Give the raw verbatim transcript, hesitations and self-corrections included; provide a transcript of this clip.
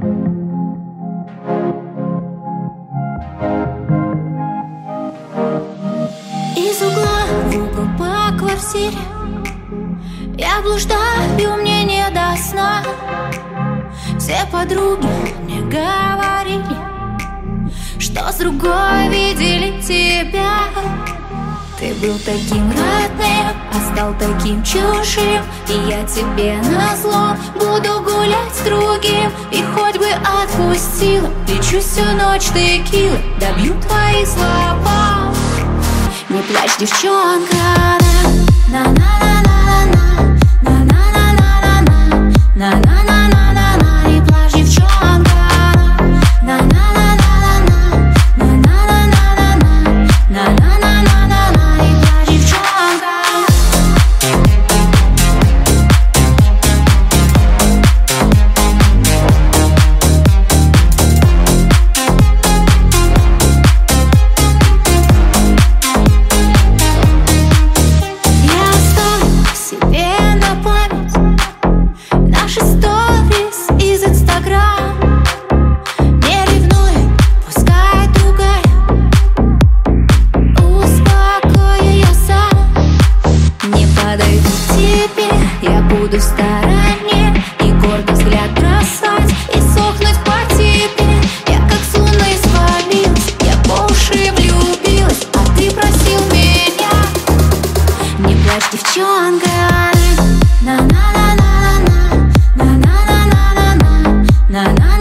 Из угла в угол по квартире я блуждаю, мне не до сна. Все подруги мне говорили, что с другой видели тебя. Ты был таким родным, а стал таким чужим, и я тебе назло буду гулять с другим. И хоть бы отпустила, лечу всю ночь текилы, добью твои слова. Не плачь, девчонка, на-на-на-на-на-на, на-на-на-на-на-на, на-на-на-на-на-на. Не плачь, девчонка, на-на-на-на-на-на, на-на-на-на-на-на, на-на-на-на-на. Не плачь, девчонка. Я буду в стороне и гордо взгляд бросать, и сохнуть по тебе. Я как с луны свалилась, я по уши влюбилась, а ты просил меня. Не плачь, девчонка, на-на-на-на-на-на, на-на-на-на-на-на, на-на.